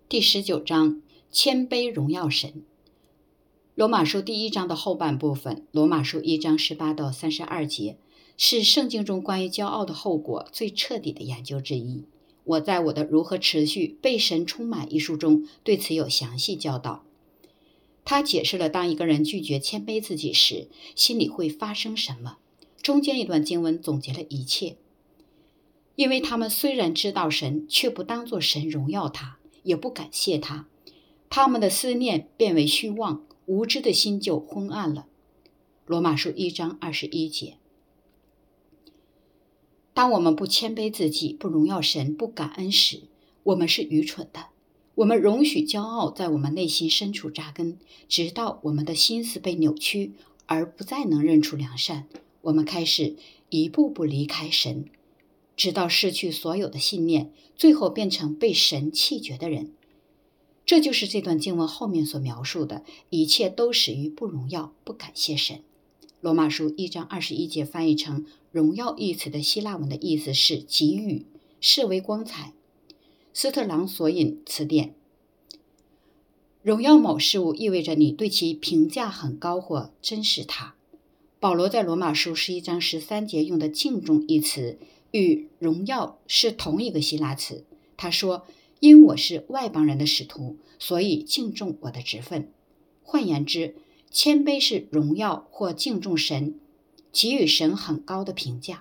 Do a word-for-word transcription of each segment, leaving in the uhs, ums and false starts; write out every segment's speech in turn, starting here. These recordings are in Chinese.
第十九章，谦卑荣耀神。罗马书第一章的后半部分，罗马书一章十八到三十二节，是圣经中关于骄傲的后果最彻底的研究之一。我在我的如何持续被神充满一书中对此有详细教导。他解释了当一个人拒绝谦卑自己时，心里会发生什么。中间一段经文总结了一切。因为他们虽然知道神，却不当作神荣耀他，也不感谢他，他们的思念变为虚妄，无知的心就昏暗了。罗马书一章二十一节。当我们不谦卑自己，不荣耀神，不感恩时，我们是愚蠢的。我们容许骄傲在我们内心深处扎根，直到我们的心思被扭曲，而不再能认出良善。我们开始一步步离开神，直到失去所有的信念，最后变成被神弃绝的人。这就是这段经文后面所描述的，一切都始于不荣耀、不感谢神。罗马书一章二十一节翻译成荣耀一词的希腊文的意思是给予，视为光彩。斯特朗索引词典。荣耀某事物意味着你对其评价很高或珍视它。保罗在罗马书十一章十三节用的敬重一词与荣耀是同一个希腊词。他说，因我是外邦人的使徒，所以敬重我的职分。换言之，谦卑是荣耀或敬重神，给予神很高的评价。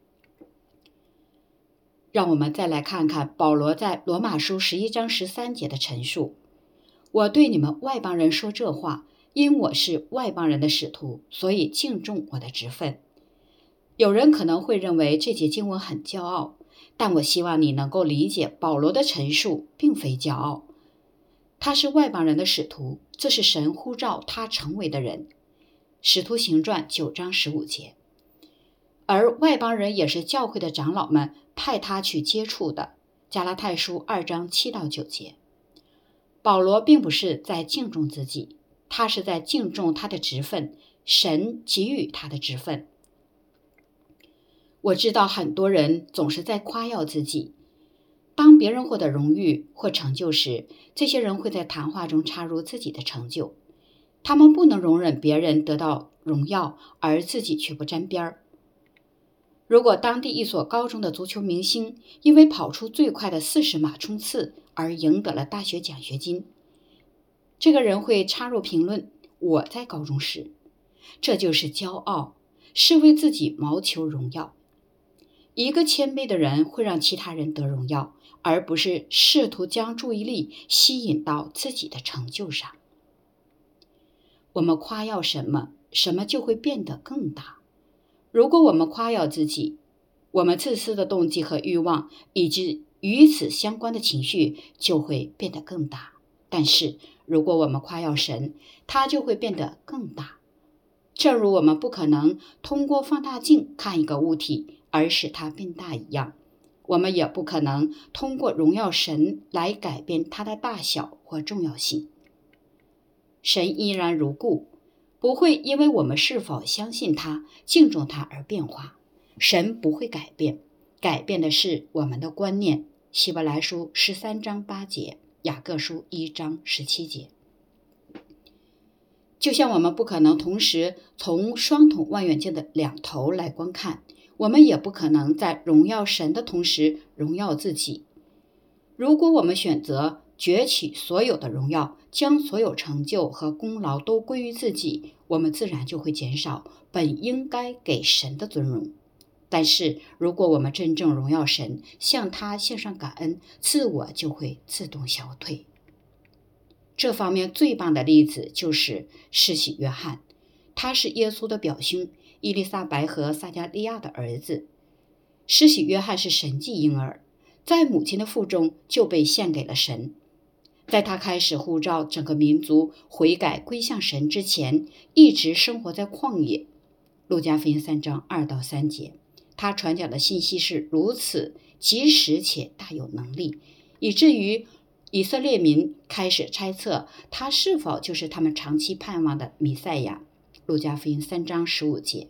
让我们再来看看保罗在罗马书十一章十三节的陈述。我对你们外邦人说这话，因我是外邦人的使徒，所以敬重我的职分。有人可能会认为这节经文很骄傲，但我希望你能够理解保罗的陈述并非骄傲。他是外邦人的使徒，这是神呼召他成为的人。使徒行传九章十五节。而外邦人也是教会的长老们派他去接触的。加拉太书二章七到九节。保罗并不是在敬重自己，他是在敬重他的职分，神给予他的职分。我知道很多人总是在夸耀自己。当别人获得荣誉或成就时，这些人会在谈话中插入自己的成就。他们不能容忍别人得到荣耀，而自己却不沾边儿。如果当地一所高中的足球明星因为跑出最快的四十码冲刺而赢得了大学奖学金，这个人会插入评论，我在高中时。这就是骄傲，是为自己谋求荣耀。一个谦卑的人会让其他人得荣耀，而不是试图将注意力吸引到自己的成就上。我们夸耀什么，什么就会变得更大。如果我们夸耀自己，我们自私的动机和欲望以及与此相关的情绪就会变得更大。但是如果我们夸耀神，它就会变得更大。正如我们不可能通过放大镜看一个物体而使它变大一样，我们也不可能通过荣耀神来改变它的大小或重要性。神依然如故，不会因为我们是否相信他、敬重他而变化。神不会改变，改变的是我们的观念。希伯来书十三章八节，雅各书一章十七节。就像我们不可能同时从双筒望远镜的两头来观看，我们也不可能在荣耀神的同时荣耀自己。如果我们选择攫取所有的荣耀，将所有成就和功劳都归于自己，我们自然就会减少本应该给神的尊荣。但是如果我们真正荣耀神，向他献上感恩，自我就会自动消退。这方面最棒的例子就是施洗约翰，他是耶稣的表兄，伊丽莎白和撒加利亚的儿子。施洗约翰是神迹婴儿，在母亲的腹中就被献给了神。在他开始呼召整个民族悔改归向神之前，一直生活在旷野。路加福音三章二到三节。他传讲的信息是如此及时且大有能力，以至于以色列民开始猜测他是否就是他们长期盼望的弥赛亚。路加福音三章十五节。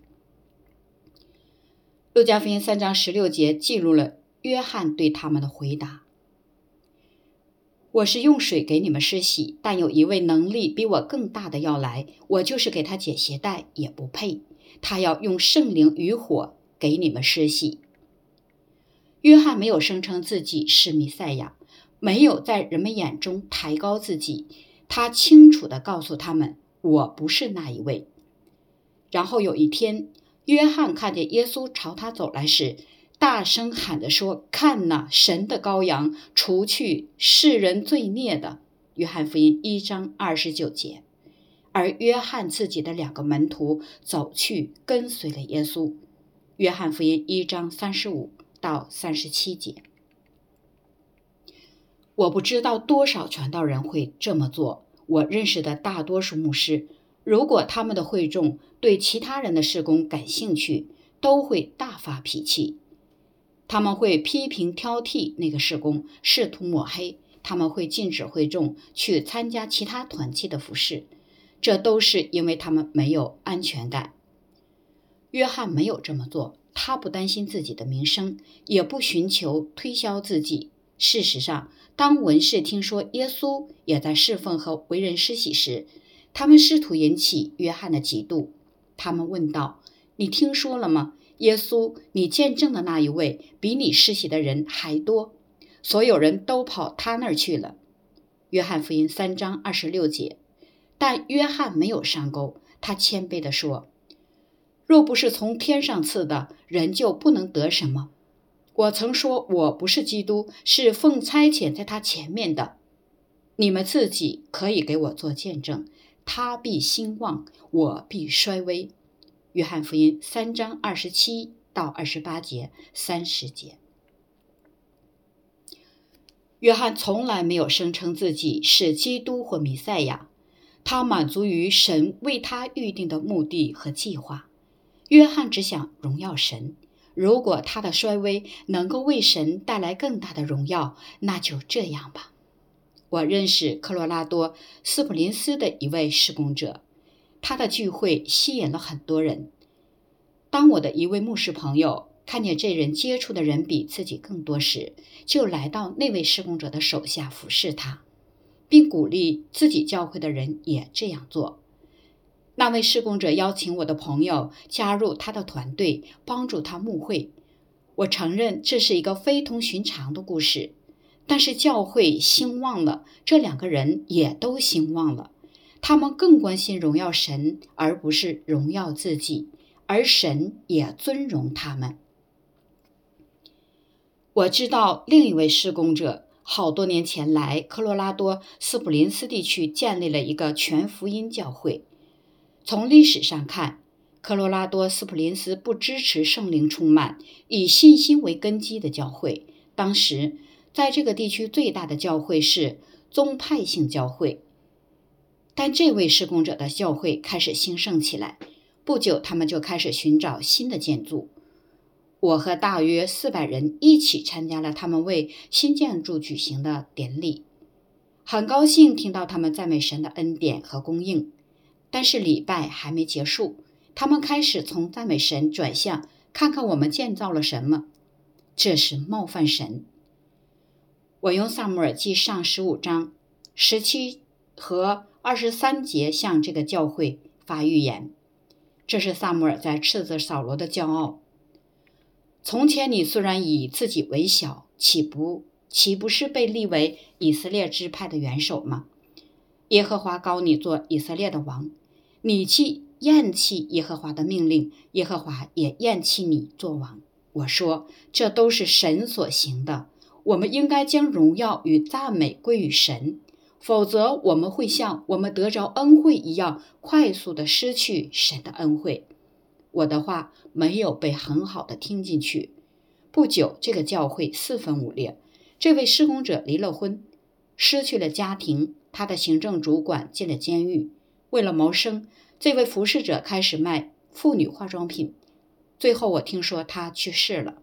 路加福音三章十六节记录了约翰对他们的回答。 我是用水给你们施洗，但有一位能力比我更大的要来，我就是给他解鞋带也不配。他要用圣灵与火给你们施洗。”约翰没有声称自己是弥赛亚，没有在人们眼中抬高自己，他清楚地告诉他们，我不是那一位。然后有一天，约翰看见耶稣朝他走来时，大声喊着说：“看哪，神的羔羊，除去世人罪孽的。”约翰福音一章二十九节。而约翰自己的两个门徒走去跟随了耶稣。约翰福音一章三十五到三十七节。我不知道多少传道人会这么做。我认识的大多数牧师，如果他们的会众对其他人的事工感兴趣，都会大发脾气。他们会批评挑剔那个事工，试图抹黑。他们会禁止会众去参加其他团契的服事，这都是因为他们没有安全感。约翰没有这么做，他不担心自己的名声，也不寻求推销自己。事实上，当文士听说耶稣也在侍奉和为人施洗时，他们试图引起约翰的嫉妒。他们问道：“你听说了吗？耶稣，你见证的那一位，比你施洗的人还多，所有人都跑他那儿去了。”约翰福音三章二十六节。但约翰没有上钩，他谦卑地说：“若不是从天上赐的，人就不能得什么。我曾说我不是基督，是奉差遣在他前面的。你们自己可以给我做见证，他必兴旺，我必衰微。”约翰福音三章二十七到二十八节、三十节。约翰从来没有声称自己是基督或弥赛亚，他满足于神为他预定的目的和计划。约翰只想荣耀神，如果他的衰微能够为神带来更大的荣耀，那就这样吧。我认识科罗拉多斯普林斯的一位事工者，他的聚会吸引了很多人。当我的一位牧师朋友看见这人接触的人比自己更多时，就来到那位事工者的手下服侍他，并鼓励自己教会的人也这样做。那位事工者邀请我的朋友加入他的团队，帮助他牧会。我承认这是一个非同寻常的故事，但是教会兴旺了，这两个人也都兴旺了。他们更关心荣耀神，而不是荣耀自己，而神也尊荣他们。我知道另一位事工者好多年前来科罗拉多斯普林斯地区建立了一个全福音教会。从历史上看，科罗拉多斯普林斯不支持圣灵充满、以信心为根基的教会。当时在这个地区最大的教会是宗派性教会，但这位事工者的教会开始兴盛起来。不久，他们就开始寻找新的建筑。我和大约四百人一起参加了他们为新建筑举行的典礼，很高兴听到他们赞美神的恩典和供应。但是礼拜还没结束，他们开始从赞美神转向看看我们建造了什么，这是冒犯神。我用撒母耳记上十五章十七和二十三节向这个教会发预言。这是撒母耳在斥责扫罗的骄傲。从前你虽然以自己为小，岂不岂不是被立为以色列支派的元首吗？耶和华膏你做以色列的王，你既厌弃耶和华的命令，耶和华也厌弃你做王。我说，这都是神所行的，我们应该将荣耀与赞美归于神，否则我们会像我们得着恩惠一样，快速地失去神的恩惠。我的话没有被很好的听进去。不久，这个教会四分五裂，这位事工者离了婚，失去了家庭，他的行政主管进了监狱。为了谋生，这位服侍者开始卖妇女化妆品，最后我听说他去世了。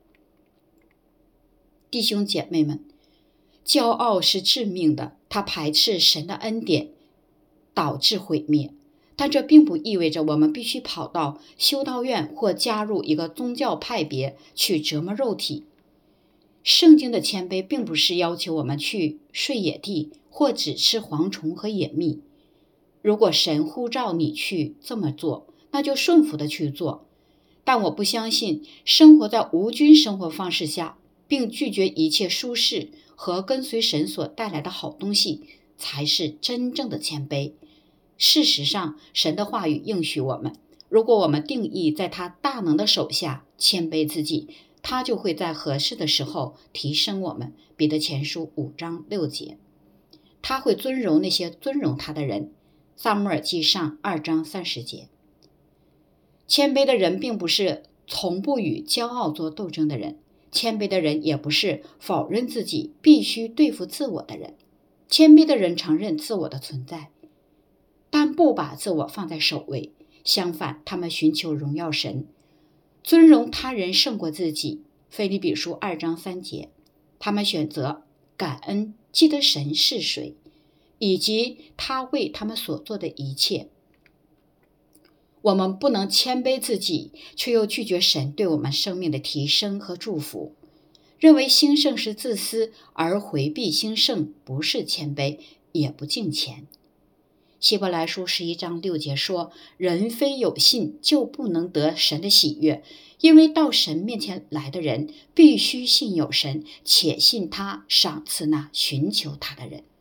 弟兄姐妹们，骄傲是致命的，它排斥神的恩典，导致毁灭。但这并不意味着我们必须跑到修道院或加入一个宗教派别去折磨肉体。 圣经的谦卑并不是要求我们去睡野地或只吃蝗虫和野蜜。如果神呼召你去这么做，那就顺服的去做。但我不相信生活在无菌生活方式下，并拒绝一切舒适和跟随神所带来的好东西，才是真正的谦卑。事实上，神的话语应许我们，如果我们定义在他大能的手下谦卑自己，他就会在合适的时候提升我们。彼得前书五章六节，他会尊荣那些尊荣他的人。撒母耳记上二章三十节。谦卑的人并不是从不与骄傲做斗争的人，谦卑的人也不是否认自己必须对付自我的人。谦卑的人承认自我的存在，但不把自我放在首位，相反，他们寻求荣耀神，尊荣他人胜过自己。腓立比书二章三节，他们选择感恩，记得神是谁，以及他为他们所做的一切。我们不能谦卑自己，却又拒绝神对我们生命的提升和祝福。认为兴盛是自私，而回避兴盛不是谦卑，也不敬虔。希伯来书十一章六节说，人非有信就不能得神的喜悦，因为到神面前来的人必须信有神，且信他赏赐那寻求他的人。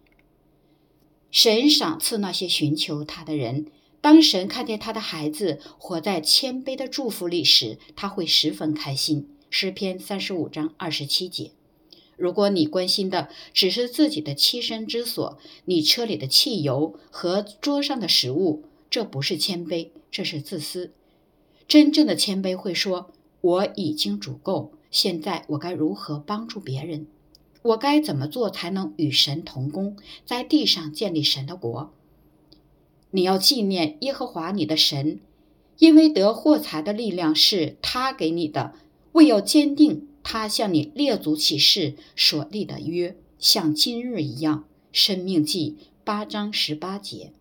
神赏赐那些寻求他的人，当神看见他的孩子活在谦卑的祝福里时，他会十分开心。诗篇三十五章二十七节。如果你关心的只是自己的栖身之所，你车里的汽油和桌上的食物，这不是谦卑，这是自私。真正的谦卑会说，我已经足够，现在我该如何帮助别人？我该怎么做才能与神同工，在地上建立神的国？你要纪念耶和华你的神，因为得获财的力量是他给你的，为要坚定他向你列祖起誓所立的约，像今日一样。申命记八章十八节。